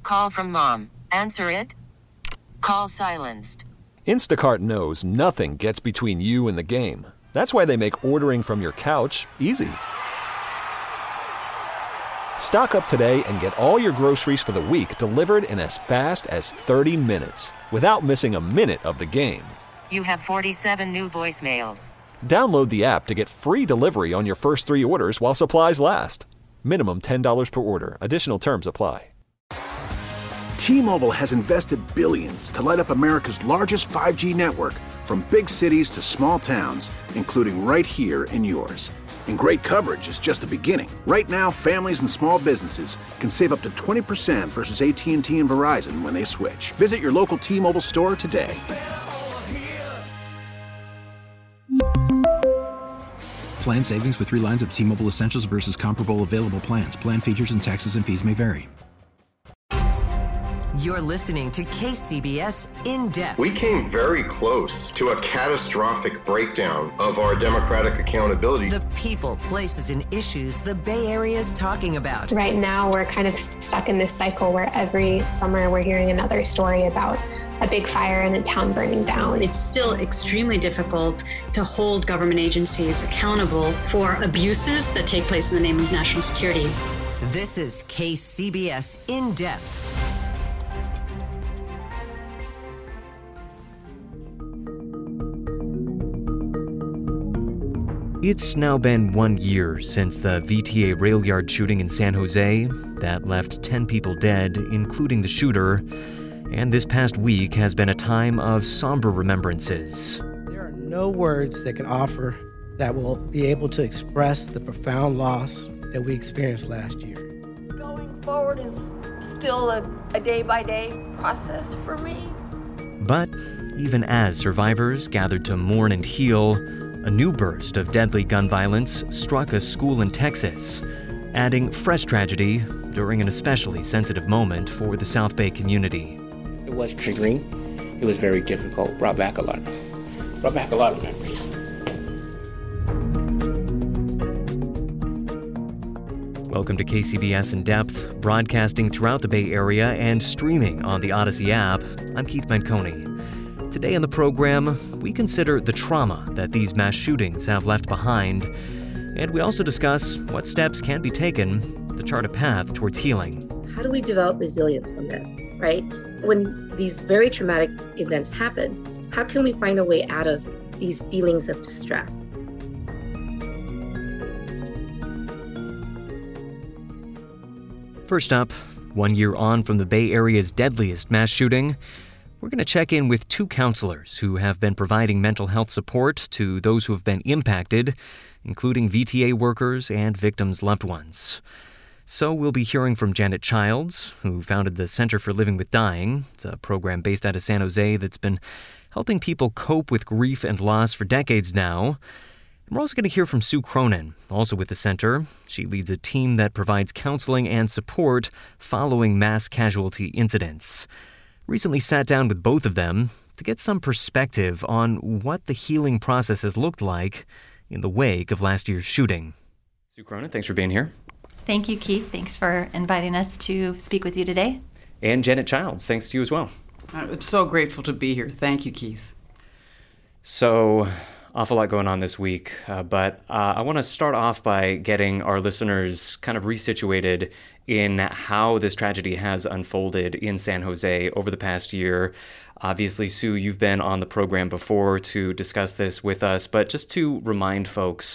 Call from mom. Answer it. Call silenced. Instacart knows nothing gets between you and the game. That's why they make ordering from your couch easy. Stock up today and get all your groceries for the week delivered in as fast as 30 minutes without missing a minute of the game. You have 47 new voicemails. Download the app to get free delivery on your first 3 orders while supplies last. Minimum $10 per order. Additional terms apply. T-Mobile has invested billions to light up America's largest 5G network, from big cities to small towns, including right here in yours. And great coverage is just the beginning. Right now, families and small businesses can save up to 20% versus AT&T and Verizon when they switch. Visit your local T-Mobile store today. Plan savings with 3 lines of T-Mobile Essentials versus comparable available plans. Plan features and taxes and fees may vary. You're listening to KCBS In Depth. We came very close to a catastrophic breakdown of our democratic accountability. The people, places, and issues the Bay Area is talking about. Right now, we're kind of stuck in this cycle where every summer we're hearing another story about a big fire and a town burning down. It's still extremely difficult to hold government agencies accountable for abuses that take place in the name of national security. This is KCBS In Depth. It's now been 1 year since the VTA rail yard shooting in San Jose that left 10 people dead, including the shooter. And this past week has been a time of somber remembrances. There are no words that can offer that will be able to express the profound loss that we experienced last year. Going forward is still a day-by-day process for me. But even as survivors gathered to mourn and heal, a new burst of deadly gun violence struck a school in Texas, adding fresh tragedy during an especially sensitive moment for the South Bay community. It was triggering. It was very difficult. Brought back a lot of memories. Welcome to KCBS In Depth, broadcasting throughout the Bay Area and streaming on the Odyssey app. I'm Keith Manconi. Today on the program, we consider the trauma that these mass shootings have left behind, and we also discuss what steps can be taken to chart a path towards healing. How do we develop resilience from this, right? When these very traumatic events happen, how can we find a way out of these feelings of distress? First up, 1 year on from the Bay Area's deadliest mass shooting, we're going to check in with 2 counselors who have been providing mental health support to those who have been impacted, including VTA workers and victims' loved ones. So we'll be hearing from Janet Childs, who founded the Center for Living with Dying. It's a program based out of San Jose that's been helping people cope with grief and loss for decades now. And we're also going to hear from Sue Cronin, also with the center. She leads a team that provides counseling and support following mass casualty incidents. Recently sat down with both of them to get some perspective on what the healing process has looked like in the wake of last year's shooting. Sue Cronin, thanks for being here. Thank you, Keith. Thanks for inviting us to speak with you today. And Janet Childs, thanks to you as well. I'm so grateful to be here. Thank you, Keith. So, awful lot going on this week, but I want to start off by getting our listeners kind of resituated in how this tragedy has unfolded in San Jose over the past year. Obviously, Sue, you've been on the program before to discuss this with us, but just to remind folks,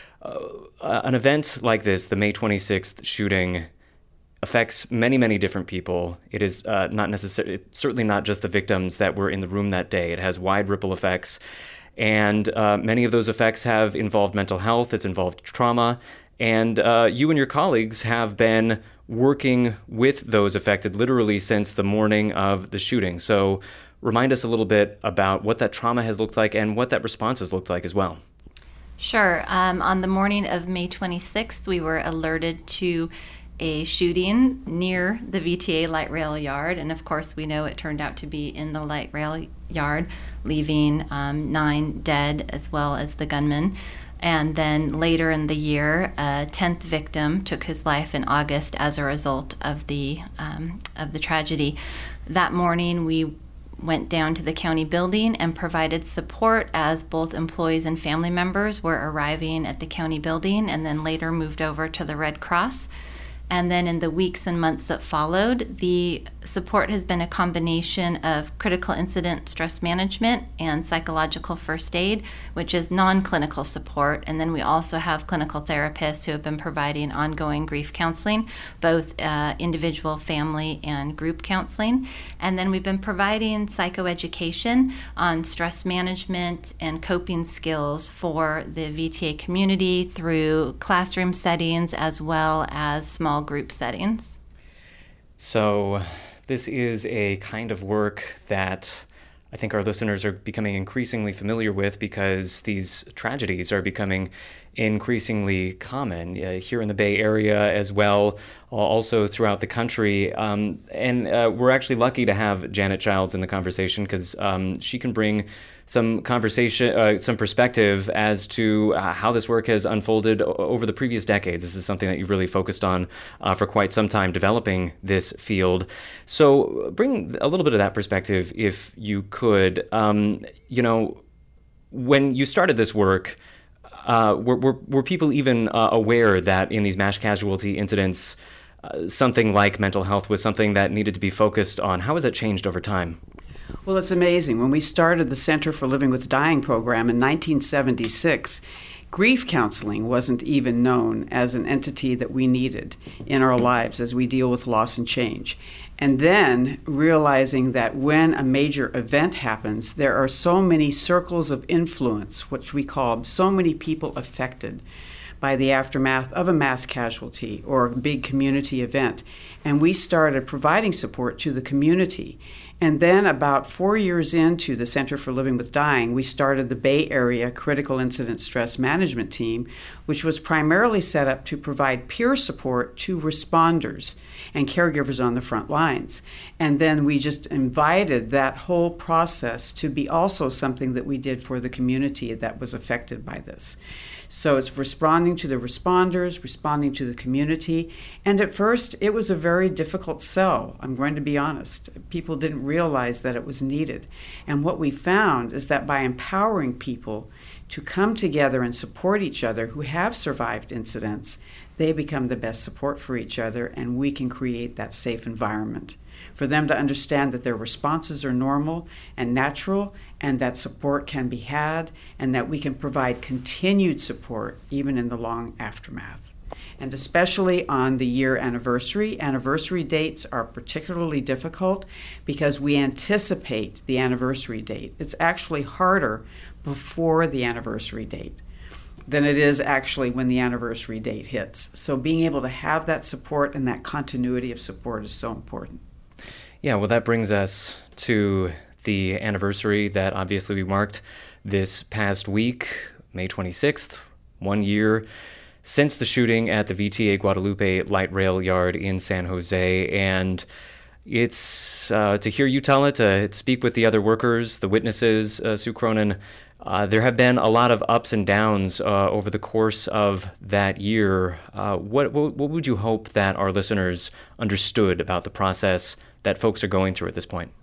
an event like this, the May 26th shooting, affects many, many different people. It is certainly not just the victims that were in the room that day. It has wide ripple effects. And many of those effects have involved mental health, it's involved trauma, and you and your colleagues have been working with those affected literally since the morning of the shooting. So remind us a little bit about what that trauma has looked like and what that response has looked like as well. Sure. On the morning of May 26th, we were alerted to a shooting near the VTA light rail yard, and of course we know it turned out to be in the light rail yard, leaving 9 dead as well as the gunman. And then later in the year, a 10th victim took his life in August as a result of the tragedy. That morning, we went down to the county building and provided support as both employees and family members were arriving at the county building, and then later moved over to the Red Cross. And then in the weeks and months that followed, the support has been a combination of critical incident stress management and psychological first aid, which is non-clinical support. And then we also have clinical therapists who have been providing ongoing grief counseling, both individual, family, and group counseling. And then we've been providing psychoeducation on stress management and coping skills for the VTA community through classroom settings as well as small group settings. So this is a kind of work that I think our listeners are becoming increasingly familiar with because these tragedies are becoming increasingly common here in the Bay Area as well, also throughout the country. And we're actually lucky to have Janet Childs in the conversation because she can bring some perspective as to how this work has unfolded over the previous decades. This is something that you've really focused on for quite some time, developing this field. So bring a little bit of that perspective, if you could. When you started this work, were people even aware that in these mass casualty incidents, something like mental health was something that needed to be focused on? How has that changed over time? Well, it's amazing. When we started the Center for Living with Dying program in 1976, grief counseling wasn't even known as an entity that we needed in our lives as we deal with loss and change. And then realizing that when a major event happens, there are so many circles of influence, which we call so many people affected by the aftermath of a mass casualty or a big community event. And we started providing support to the community. And then about 4 years into the Center for Living with Dying, we started the Bay Area Critical Incident Stress Management Team, which was primarily set up to provide peer support to responders and caregivers on the front lines. And then we just invited that whole process to be also something that we did for the community that was affected by this. So it's responding to the responders, responding to the community. And at first, it was a very difficult sell. I'm going to be honest. People didn't realize that it was needed. And what we found is that by empowering people to come together and support each other who have survived incidents, they become the best support for each other, and we can create that safe environment for them to understand that their responses are normal and natural, and that support can be had, and that we can provide continued support even in the long aftermath. And especially on the year anniversary dates are particularly difficult because we anticipate the anniversary date. It's actually harder before the anniversary date than it is actually when the anniversary date hits. So being able to have that support and that continuity of support is so important. Yeah, well, that brings us to the anniversary that obviously we marked this past week, May 26th, 1 year since the shooting at the VTA Guadalupe Light Rail Yard in San Jose. And it's to hear you tell it, to speak with the other workers, the witnesses, Sue Cronin, there have been a lot of ups and downs over the course of that year. What would you hope that our listeners understood about the process that folks are going through at this point?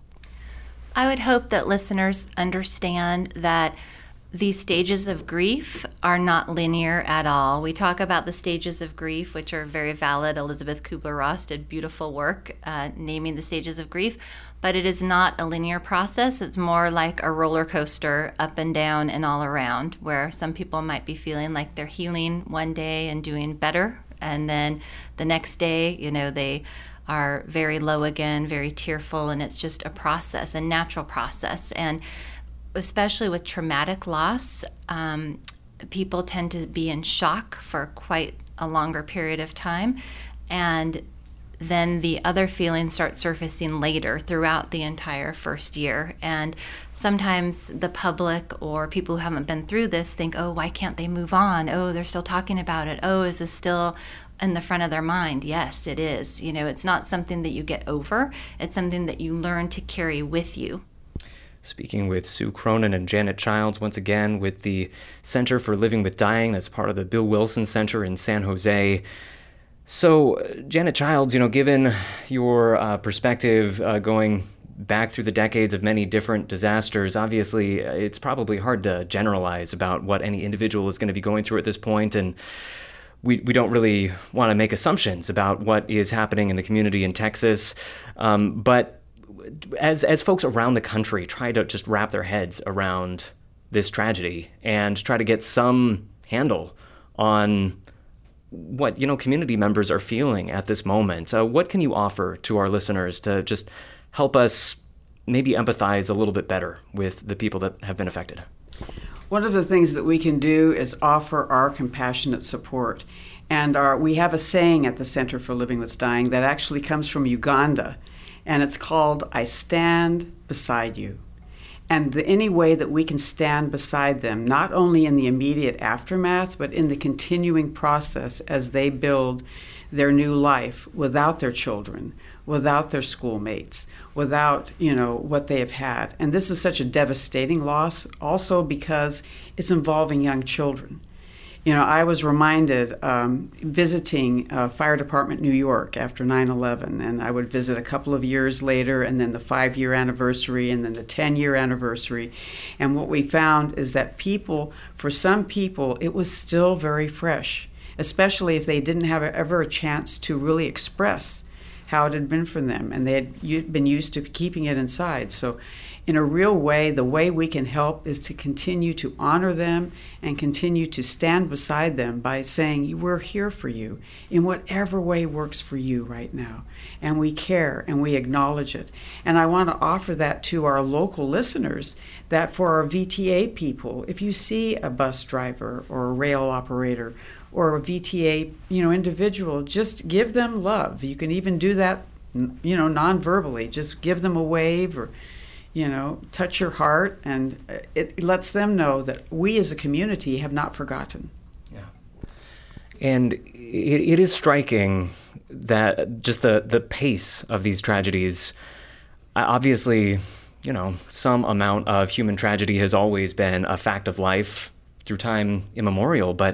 I would hope that listeners understand that these stages of grief are not linear at all. We talk about the stages of grief, which are very valid. Elizabeth Kubler-Ross did beautiful work naming the stages of grief, but it is not a linear process. It's more like a roller coaster, up and down and all around, where some people might be feeling like they're healing one day and doing better, and then the next day, they are very low again, very tearful, and it's just a process, a natural process. And especially with traumatic loss, people tend to be in shock for quite a longer period of time, and then the other feelings start surfacing later throughout the entire first year. And sometimes the public or people who haven't been through this think, oh, why can't they move on? Oh, they're still talking about it. Oh, is this still in the front of their mind? Yes, it is. It's not something that you get over. It's something that you learn to carry with you. speaking with Sue Cronin and Janet Childs once again with the Center for Living with Dying. That's part of the Bill Wilson Center in San Jose. So, Janet Childs, given your perspective going back through the decades of many different disasters, obviously it's probably hard to generalize about what any individual is going to be going through at this point, and we don't really want to make assumptions about what is happening in the community in Texas. But as folks around the country try to just wrap their heads around this tragedy and try to get some handle on what community members are feeling at this moment, what can you offer to our listeners to just help us maybe empathize a little bit better with the people that have been affected? One of the things that we can do is offer our compassionate support. And we have a saying at the Center for Living with Dying that actually comes from Uganda, and it's called, "I stand beside you." And any way that we can stand beside them, not only in the immediate aftermath, but in the continuing process as they build their new life without their children, without their schoolmates, without, what they have had. And this is such a devastating loss also because it's involving young children. I was reminded visiting Fire Department New York after 9/11, and I would visit a couple of years later, and then the 5-year anniversary, and then the 10-year anniversary. And what we found is that for some people, it was still very fresh, especially if they didn't have ever a chance to really express how it had been for them, and they had been used to keeping it inside. So in a real way, the way we can help is to continue to honor them and continue to stand beside them by saying, we're here for you in whatever way works for you right now. And we care and we acknowledge it. And I want to offer that to our local listeners, that for our VTA people, if you see a bus driver or a rail operator or a VTA, individual, just give them love. You can even do that, non-verbally. Just give them a wave or, touch your heart, and it lets them know that we as a community have not forgotten. Yeah. And it is striking that just the pace of these tragedies, obviously, some amount of human tragedy has always been a fact of life through time immemorial, but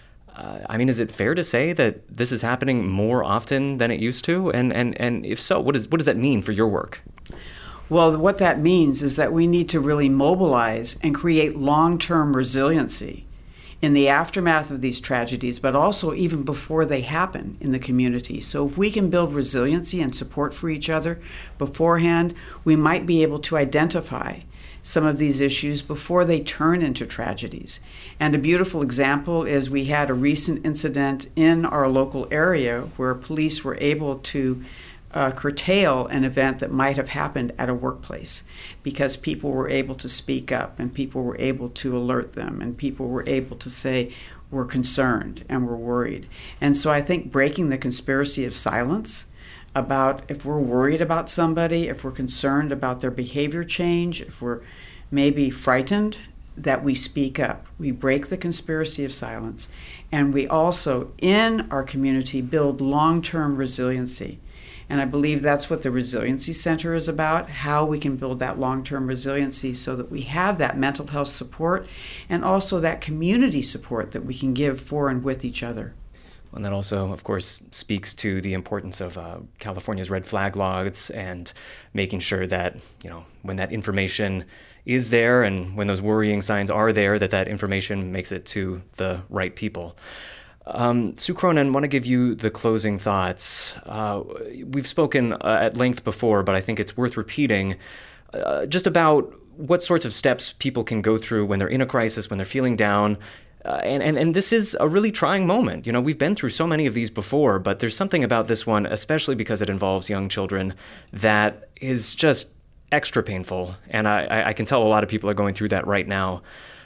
is it fair to say that this is happening more often than it used to? And if so, what does that mean for your work? Well, what that means is that we need to really mobilize and create long-term resiliency in the aftermath of these tragedies, but also even before they happen in the community. So if we can build resiliency and support for each other beforehand, we might be able to identify some of these issues before they turn into tragedies. And a beautiful example is we had a recent incident in our local area where police were able to curtail an event that might have happened at a workplace because people were able to speak up and people were able to alert them and people were able to say, we're concerned and we're worried. And so I think breaking the conspiracy of silence about if we're worried about somebody, if we're concerned about their behavior change, if we're maybe frightened, that we speak up. We break the conspiracy of silence. And we also, in our community, build long-term resiliency. And I believe that's what the Resiliency Center is about, how we can build that long-term resiliency so that we have that mental health support and also that community support that we can give for and with each other. And that also, of course, speaks to the importance of California's red flag laws and making sure that, when that information is there and when those worrying signs are there, that information makes it to the right people. Sue Cronin, I want to give you the closing thoughts. We've spoken at length before, but I think it's worth repeating just about what sorts of steps people can go through when they're in a crisis, when they're feeling down. And this is a really trying moment. We've been through so many of these before, but there's something about this one, especially because it involves young children, that is just extra painful. And I can tell a lot of people are going through that right now.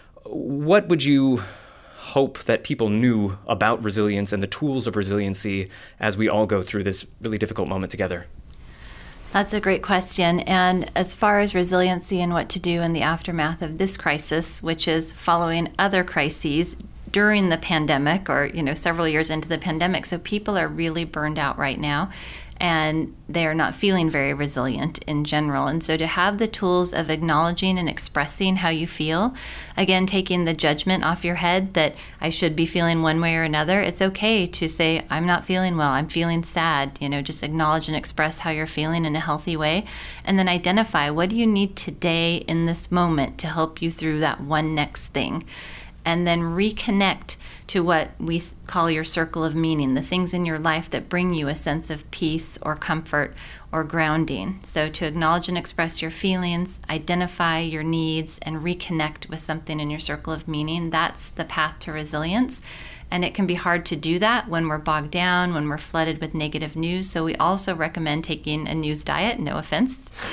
What would you hope that people knew about resilience and the tools of resiliency as we all go through this really difficult moment together? That's a great question. And as far as resiliency and what to do in the aftermath of this crisis, which is following other crises during the pandemic or, several years into the pandemic. So people are really burned out right now. and they are not feeling very resilient in general. And so to have the tools of acknowledging and expressing how you feel, again, taking the judgment off your head that I should be feeling one way or another, it's okay to say, I'm not feeling well, I'm feeling sad. Just acknowledge and express how you're feeling in a healthy way, and then identify what do you need today in this moment to help you through that one next thing. And then reconnect to what we call your circle of meaning, the things in your life that bring you a sense of peace or comfort or grounding. So to acknowledge and express your feelings, identify your needs, and reconnect with something in your circle of meaning, that's the path to resilience. And it can be hard to do that when we're bogged down, when we're flooded with negative news. So we also recommend taking a news diet, no offense.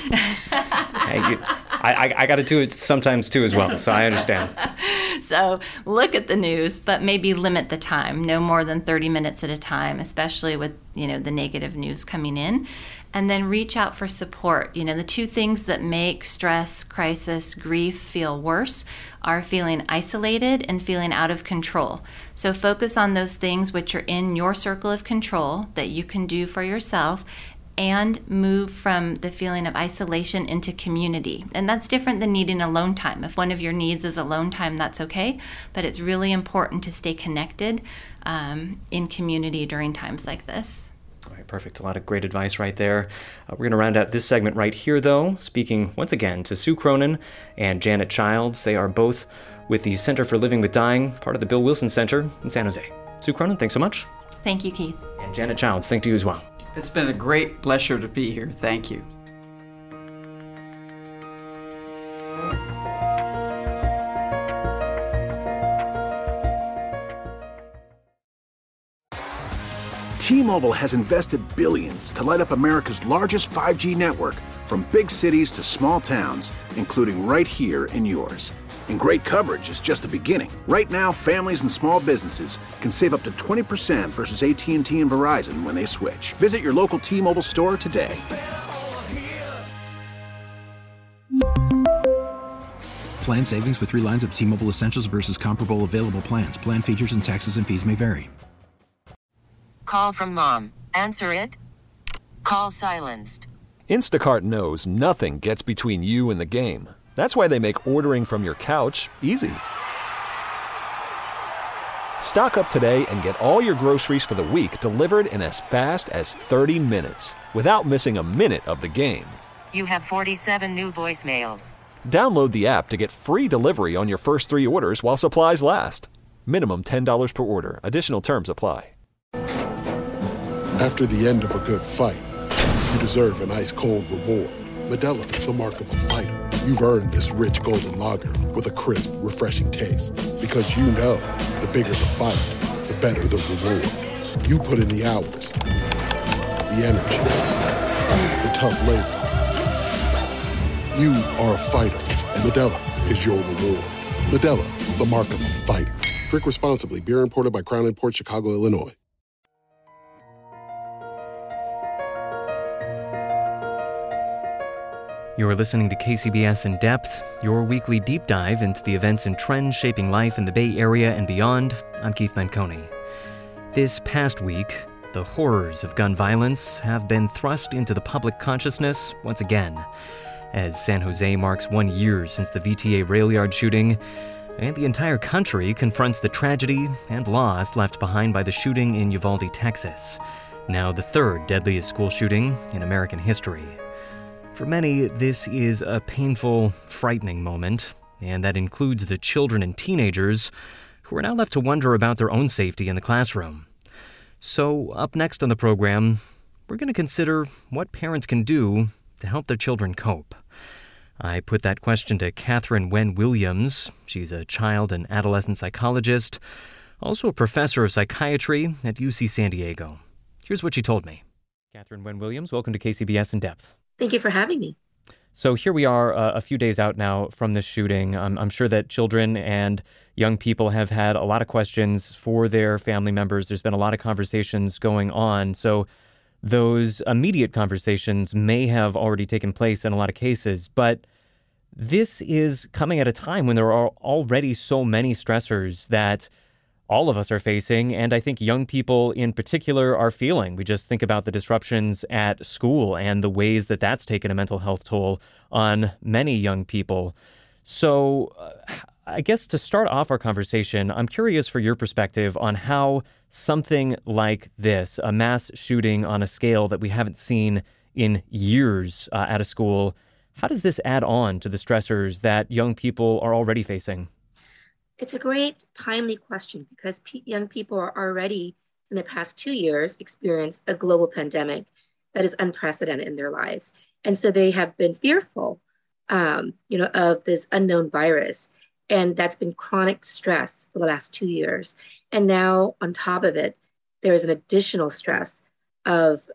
I got to do it sometimes too as well, so I understand. So look at the news, but maybe limit the time, no more than 30 minutes at a time, especially with the negative news coming in. And then reach out for support. The two things that make stress, crisis, grief feel worse are feeling isolated and feeling out of control. So focus on those things which are in your circle of control that you can do for yourself, and move from the feeling of isolation into community. And that's different than needing alone time. If one of your needs is alone time, that's okay, but it's really important to stay connected in community during times like this. All right, perfect. A lot of great advice right there. We're going to round out this segment right here, though, speaking once again to Sue Cronin and Janet Childs. They are both with the Center for Living with Dying, part of the Bill Wilson Center in San Jose. Sue Cronin, thanks so much. Thank you, Keith. And Janet Childs, thank you as well. It's been a great pleasure to be here. Thank you. T-Mobile has invested billions to light up America's largest 5G network, from big cities to small towns, including right here in yours. And great coverage is just the beginning. Right now, families and small businesses can save up to 20% versus AT&T and Verizon when they switch. Visit your local T-Mobile store today. Plan savings with 3 lines of T-Mobile Essentials versus comparable available plans. Plan features and taxes and fees may vary. Call from mom. Answer it. Call silenced. Instacart knows nothing gets between you and the game. That's why they make ordering from your couch easy. Stock up today and get all your groceries for the week delivered in as fast as 30 minutes without missing a minute of the game. You have 47 new voicemails. Download the app to get free delivery on your first 3 orders while supplies last. Minimum $10 per order. Additional terms apply. After the end of a good fight, you deserve an ice-cold reward. Modelo is the mark of a fighter. You've earned this rich golden lager with a crisp, refreshing taste. Because you know, the bigger the fight, the better the reward. You put in the hours, the energy, the tough labor. You are a fighter, and Modelo is your reward. Modelo, the mark of a fighter. Drink responsibly. Beer imported by Crown Imports, Chicago, Illinois. You're listening to KCBS In Depth, your weekly deep dive into the events and trends shaping life in the Bay Area and beyond. I'm Keith Manconi. This past week, the horrors of gun violence have been thrust into the public consciousness once again, as San Jose marks 1 year since the VTA rail yard shooting, and the entire country confronts the tragedy and loss left behind by the shooting in Uvalde, Texas, now the 3rd deadliest school shooting in American history. For many, this is a painful, frightening moment, and that includes the children and teenagers who are now left to wonder about their own safety in the classroom. So, up next on the program, we're going to consider what parents can do to help their children cope. I put that question to Catherine Wen Williams. She's a child and adolescent psychologist, also a professor of psychiatry at UC San Diego. Here's what she told me. Catherine Wen Williams, welcome to KCBS In Depth. Thank you for having me. So here we are a few days out now from this shooting. I'm sure that children and young people have had a lot of questions for their family members. There's been a lot of conversations going on. So those immediate conversations may have already taken place in a lot of cases. But this is coming at a time when there are already so many stressors that all of us are facing, and I think young people in particular are feeling. We just think about the disruptions at school and the ways that that's taken a mental health toll on many young people. So I guess to start off our conversation, I'm curious for your perspective on how something like this, a mass shooting on a scale that we haven't seen in years at a school, how does this add on to the stressors that young people are already facing? It's a great, timely question because young people are already, in the past 2 years, experienced a global pandemic that is unprecedented in their lives. And so they have been fearful, of this unknown virus. And that's been chronic stress for the last 2 years. And now, on top of it, there's an additional stress of,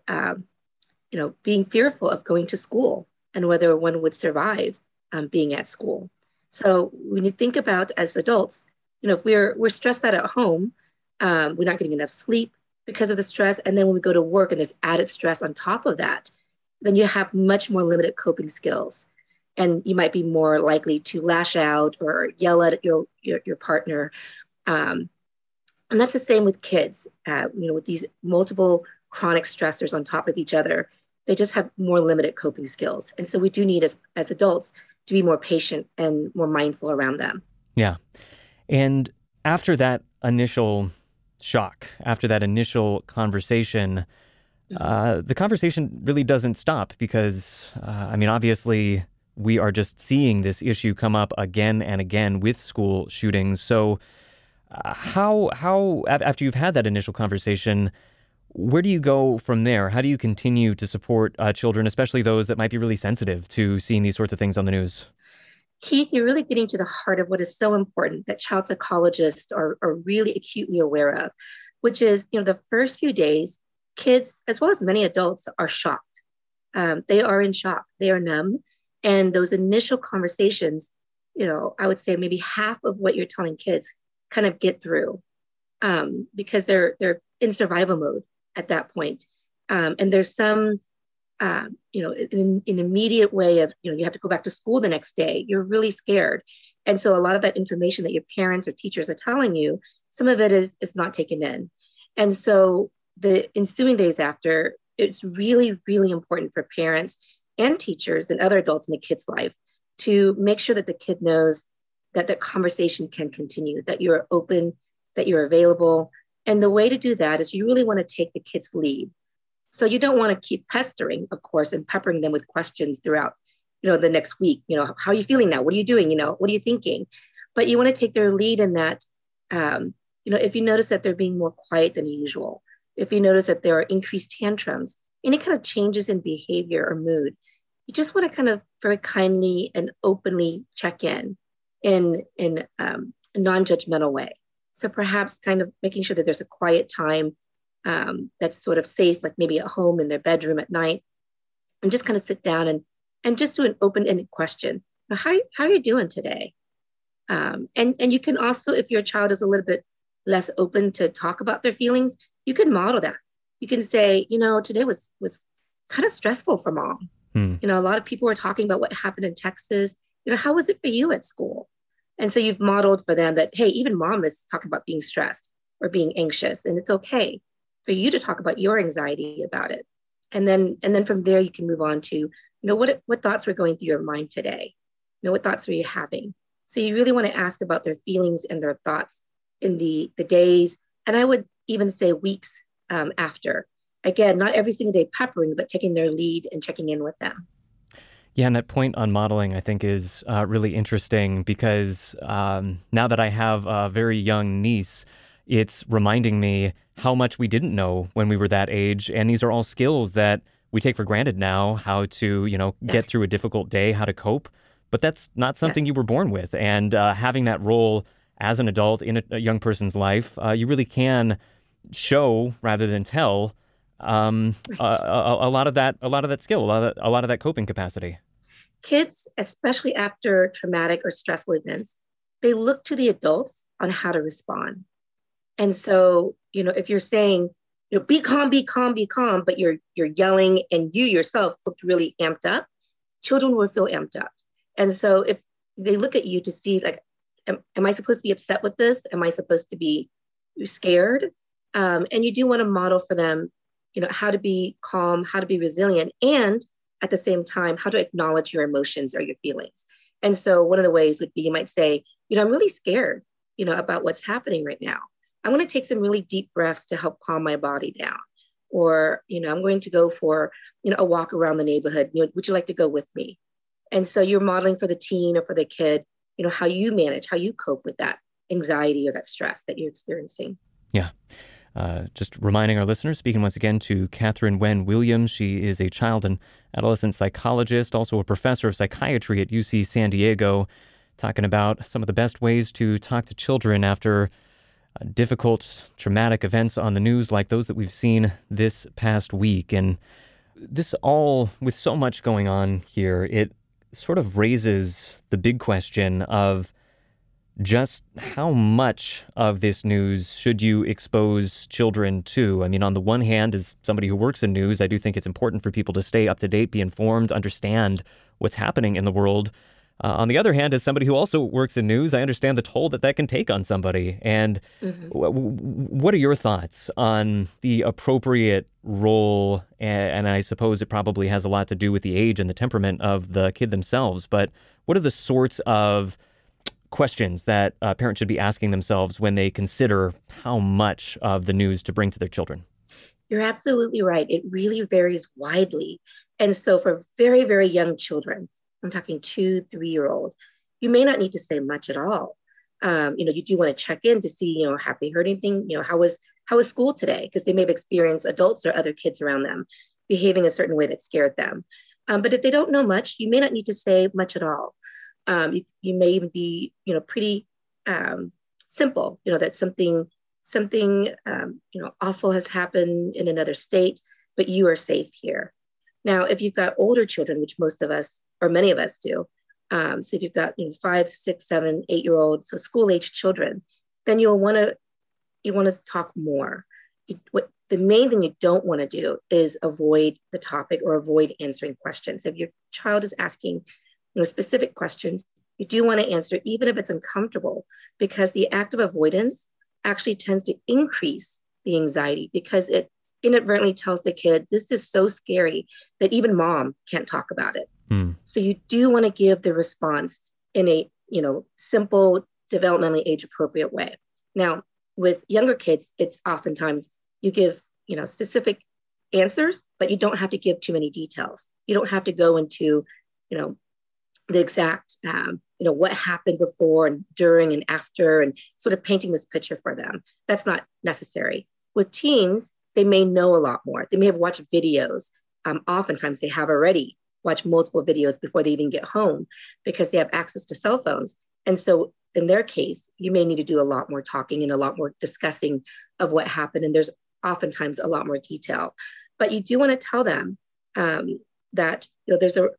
being fearful of going to school and whether one would survive being at school. So when you think about as adults, if we're stressed out at home, we're not getting enough sleep because of the stress. And then when we go to work and there's added stress on top of that, then you have much more limited coping skills. And you might be more likely to lash out or yell at your partner. And that's the same with kids, with these multiple chronic stressors on top of each other. They just have more limited coping skills. And so we do need as adults to be more patient and more mindful around them. Yeah. And after that initial shock, after that initial conversation, the conversation really doesn't stop because, obviously we are just seeing this issue come up again and again with school shootings. So how after you've had that initial conversation, where do you go from there? How do you continue to support children, especially those that might be really sensitive to seeing these sorts of things on the news? Keith, you're really getting to the heart of what is so important that child psychologists are really acutely aware of, which is, the first few days, kids, as well as many adults, are shocked. They are in shock. They are numb. And those initial conversations, I would say maybe half of what you're telling kids kind of get through because they're in survival mode at that point. And there's some, an immediate way of, you have to go back to school the next day. You're really scared. And so a lot of that information that your parents or teachers are telling you, some of it is not taken in. And so the ensuing days after, it's really, really important for parents and teachers and other adults in the kid's life to make sure that the kid knows that the conversation can continue, that you're open, that you're available. And the way to do that is you really want to take the kid's lead. So you don't want to keep pestering, of course, and peppering them with questions throughout, the next week. How are you feeling now? What are you doing? What are you thinking? But you want to take their lead in that, if you notice that they're being more quiet than usual, if you notice that there are increased tantrums, any kind of changes in behavior or mood, you just want to kind of very kindly and openly check in a non-judgmental way. So perhaps kind of making sure that there's a quiet time that's sort of safe, like maybe at home in their bedroom at night, and just kind of sit down and just do an open-ended question. How are you doing today? And you can also, if your child is a little bit less open to talk about their feelings, you can model that. You can say, today was kind of stressful for mom. A lot of people were talking about what happened in Texas. How was it for you at school? And so you've modeled for them that, hey, even mom is talking about being stressed or being anxious, and it's okay for you to talk about your anxiety about it. And then from there, you can move on to, what thoughts were going through your mind today? What thoughts were you having? So you really want to ask about their feelings and their thoughts in the days, and I would even say weeks after. Again, not every single day peppering, but taking their lead and checking in with them. Yeah, and that point on modeling, I think, is really interesting because now that I have a very young niece, it's reminding me how much we didn't know when we were that age. And these are all skills that we take for granted now, how to, get through a difficult day, how to cope. But that's not something you were born with. And having that role as an adult in a young person's life, you really can show rather than tell a lot of that skill, a lot of that coping capacity. Kids, especially after traumatic or stressful events, they look to the adults on how to respond. And so, if you're saying, be calm, but you're yelling and you yourself looked really amped up, children will feel amped up. And so if they look at you to see, like, am I supposed to be upset with this? Am I supposed to be scared. And you do want to model for them, how to be calm, how to be resilient, and at the same time, how to acknowledge your emotions or your feelings. And so one of the ways would be, you might say, I'm really scared, about what's happening right now. I'm going to take some really deep breaths to help calm my body down. Or, I'm going to go for, a walk around the neighborhood. Would you like to go with me? And so you're modeling for the teen or for the kid, how you manage, how you cope with that anxiety or that stress that you're experiencing. Yeah. Just reminding our listeners, speaking once again to Catherine Wen Williams. She is a child and adolescent psychologist, also a professor of psychiatry at UC San Diego, talking about some of the best ways to talk to children after difficult, traumatic events on the news like those that we've seen this past week. And this all, with so much going on here, it sort of raises the big question of just how much of this news should you expose children to? I mean, on the one hand, as somebody who works in news, I do think it's important for people to stay up to date, be informed, understand what's happening in the world. On the other hand, as somebody who also works in news, I understand the toll that can take on somebody. And what are your thoughts on the appropriate role? And I suppose it probably has a lot to do with the age and the temperament of the kid themselves. But what are the sorts of questions that parents should be asking themselves when they consider how much of the news to bring to their children? You're absolutely right. It really varies widely. And so for very, very young children, I'm talking 2, 3-year-old, you may not need to say much at all. You do want to check in to see, have they heard anything? How was school today? Because they may have experienced adults or other kids around them behaving a certain way that scared them. But if they don't know much, you may not need to say much at all. You may even be, pretty simple, that something awful has happened in another state, but you are safe here. Now, if you've got older children, which most of us, or many of us do, so if you've got 5, 6, 7, 8-year-olds, so school-age children, then you want to talk more. The main thing you don't want to do is avoid the topic or avoid answering questions. If your child is asking specific questions, you do want to answer, even if it's uncomfortable, because the act of avoidance actually tends to increase the anxiety because it inadvertently tells the kid, this is so scary that even mom can't talk about it. So you do want to give the response in a, simple, developmentally age-appropriate way. Now, with younger kids, it's oftentimes you give, specific answers, but you don't have to give too many details. You don't have to go into, the exact, what happened before and during and after and sort of painting this picture for them. That's not necessary. With teens, they may know a lot more. They may have watched videos. Oftentimes they have already watched multiple videos before they even get home because they have access to cell phones. And so in their case, you may need to do a lot more talking and a lot more discussing of what happened. And there's oftentimes a lot more detail. But you do want to tell them that, there's a,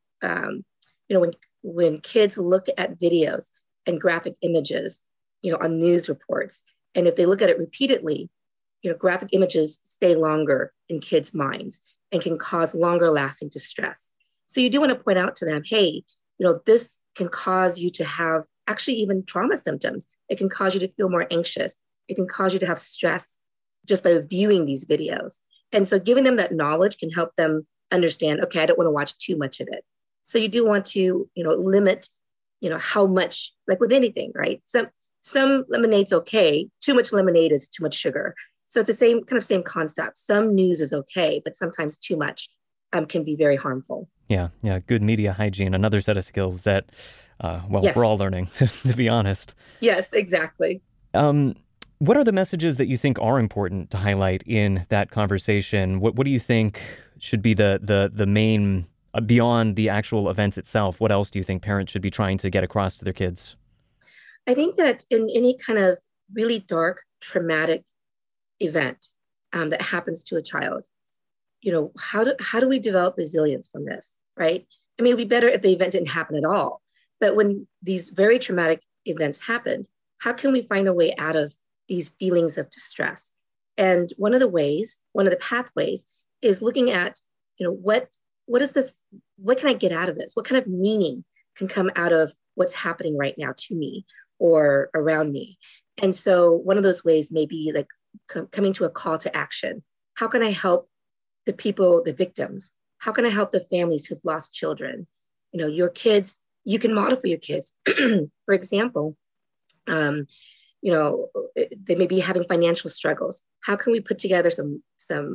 when kids look at videos and graphic images, on news reports, and if they look at it repeatedly, graphic images stay longer in kids' minds and can cause longer lasting distress. So you do want to point out to them, hey, this can cause you to have actually even trauma symptoms. It can cause you to feel more anxious. It can cause you to have stress just by viewing these videos. And so giving them that knowledge can help them understand, okay, I don't want to watch too much of it. So you do want to, limit, how much, like with anything, right? Some lemonade's okay. Too much lemonade is too much sugar. So it's the same concept. Some news is okay, but sometimes too much can be very harmful. Yeah. Good media hygiene, another set of skills that, yes, we're all learning, to be honest. Yes, exactly. What are the messages that you think are important to highlight in that conversation? What do you think should be the main, beyond the actual events itself, what else do you think parents should be trying to get across to their kids? I think that in any kind of really dark, traumatic event that happens to a child, how do we develop resilience from this, right? I mean, it'd be better if the event didn't happen at all. But when these very traumatic events happened, how can we find a way out of these feelings of distress? And one of the pathways is looking at, what is this? What can I get out of this? What kind of meaning can come out of what's happening right now to me or around me? And so one of those ways may be like coming to a call to action. How can I help the people, the victims? How can I help the families who've lost children? Your kids, you can model for your kids. For example, they may be having financial struggles. How can we put together some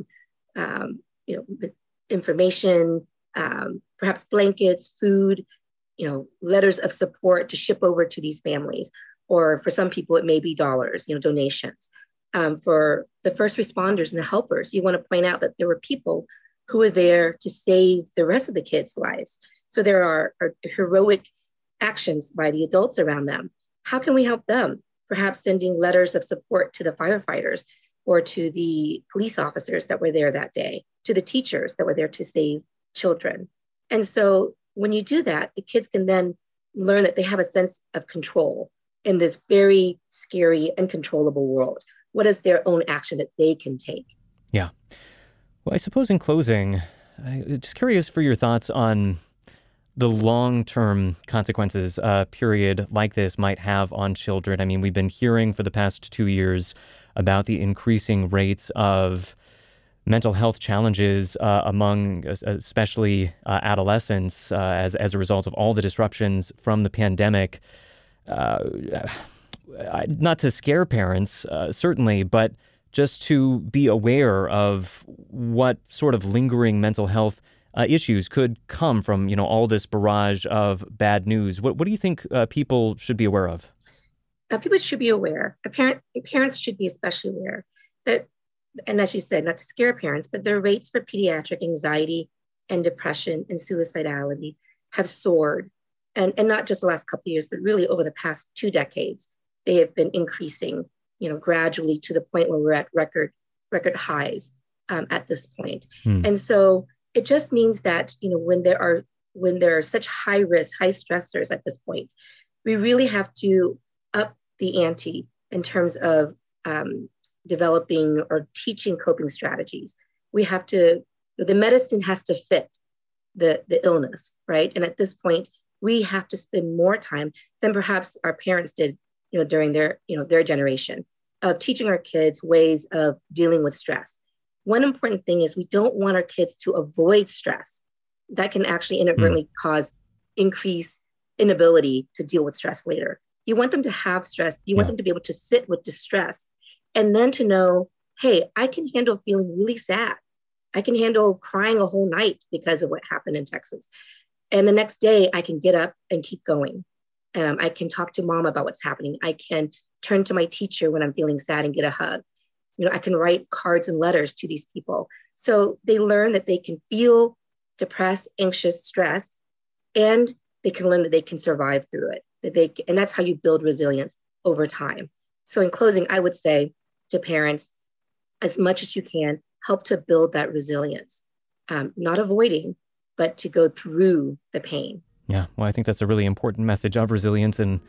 information, perhaps blankets, food, letters of support to ship over to these families? Or for some people, it may be dollars, donations. For the first responders and the helpers, you want to point out that there were people who were there to save the rest of the kids' lives. So there are heroic actions by the adults around them. How can we help them? Perhaps sending letters of support to the firefighters or to the police officers that were there that day, to the teachers that were there to save children. And so when you do that, the kids can then learn that they have a sense of control in this very scary, uncontrollable world. What is their own action that they can take? Yeah. Well, I suppose in closing, I'm just curious for your thoughts on the long-term consequences a period like this might have on children. I mean, we've been hearing for the past 2 years about the increasing rates of mental health challenges among especially adolescents as a result of all the disruptions from the pandemic. Not to scare parents, certainly, but just to be aware of what sort of lingering mental health issues could come from, all this barrage of bad news. What do you think people should be aware of? People should be aware. Parents should be especially aware that, and as you said, not to scare parents, but the rates for pediatric anxiety and depression and suicidality have soared. And not just the last couple of years, but really over the past 2 decades, they have been increasing, gradually to the point where we're at record highs at this point. And so it just means that, when there are such high risk, high stressors at this point, we really have to up the ante in terms of developing or teaching coping strategies. We have to, the medicine has to fit the illness, right? And at this point, we have to spend more time than perhaps our parents did, during their generation, of teaching our kids ways of dealing with stress. One important thing is we don't want our kids to avoid stress. That can actually inadvertently cause increased inability to deal with stress later. You want them to have stress. You want them to be able to sit with distress and then to know, hey, I can handle feeling really sad. I can handle crying a whole night because of what happened in Texas. And the next day I can get up and keep going. I can talk to mom about what's happening. I can turn to my teacher when I'm feeling sad and get a hug. I can write cards and letters to these people. So they learn that they can feel depressed, anxious, stressed, and they can learn that they can survive through it. And that's how you build resilience over time. So in closing, I would say to parents, as much as you can, help to build that resilience, not avoiding, but to go through the pain. Yeah, well, I think that's a really important message of resilience and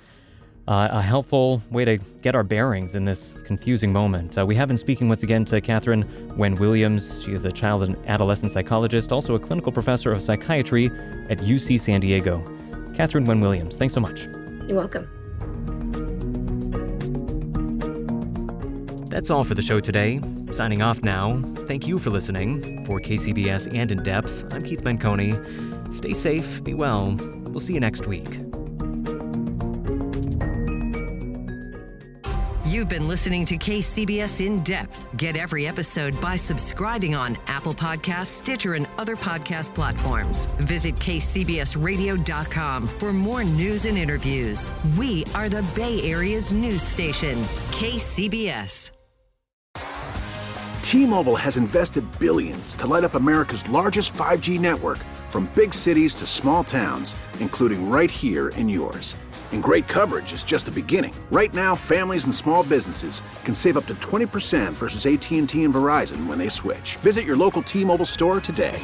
a helpful way to get our bearings in this confusing moment. We have been speaking once again to Catherine Nguyen Williams. She is a child and adolescent psychologist, also a clinical professor of psychiatry at UC San Diego. Catherine Nguyen Williams, thanks so much. You're welcome. That's all for the show today. Signing off now. Thank you for listening. For KCBS and In Depth, I'm Keith Menconi. Stay safe, be well. We'll see you next week. You've been listening to KCBS In Depth. Get every episode by subscribing on Apple Podcasts, Stitcher, and other podcast platforms. Visit kcbsradio.com for more news and interviews. We are the Bay Area's news station, KCBS. T-Mobile has invested billions to light up America's largest 5G network, from big cities to small towns, including right here in yours. And great coverage is just the beginning. Right now, families and small businesses can save up to 20% versus AT&T and Verizon when they switch. Visit your local T-Mobile store today.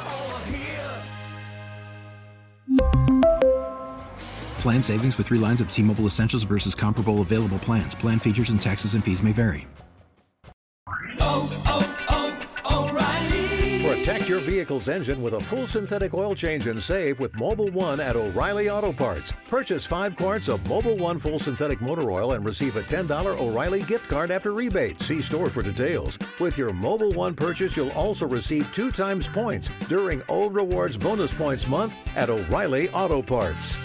Plan savings with 3 lines of T-Mobile Essentials versus comparable available plans. Plan features and taxes and fees may vary. O'Reilly. Protect your your vehicle's engine with a full synthetic oil change and save with Mobil 1 at O'Reilly Auto Parts. Purchase 5 quarts of Mobil 1 full synthetic motor oil and receive a $10 O'Reilly gift card after rebate. See store for details. With your Mobil 1 purchase, you'll also receive 2 times points during Old Rewards Bonus Points Month at O'Reilly Auto Parts.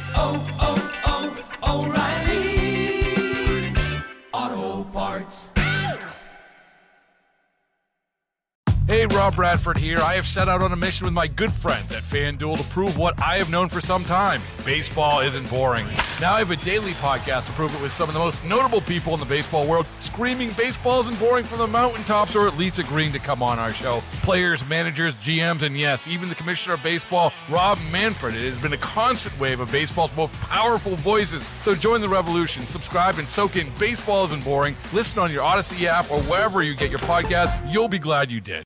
O'Reilly Auto Parts. Hey, Rob Bradford here. I have set out on a mission with my good friends at FanDuel to prove what I have known for some time. Baseball isn't boring. Now I have a daily podcast to prove it with some of the most notable people in the baseball world, screaming baseball isn't boring from the mountaintops, or at least agreeing to come on our show. Players, managers, GMs, and yes, even the commissioner of baseball, Rob Manfred. It has been a constant wave of baseball's most powerful voices. So join the revolution. Subscribe and soak in Baseball Isn't Boring. Listen on your Odyssey app or wherever you get your podcasts. You'll be glad you did.